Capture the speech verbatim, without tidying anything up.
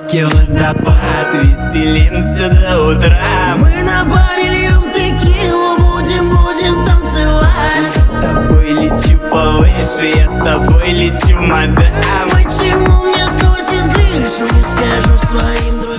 реке водопад, веселимся до утра. Мы на баре льем текилу, будем, будем танцевать. С тобой лечу повыше, я с тобой лечу, мадам. Почему мне сносит крышу, не скажу своим друзьям.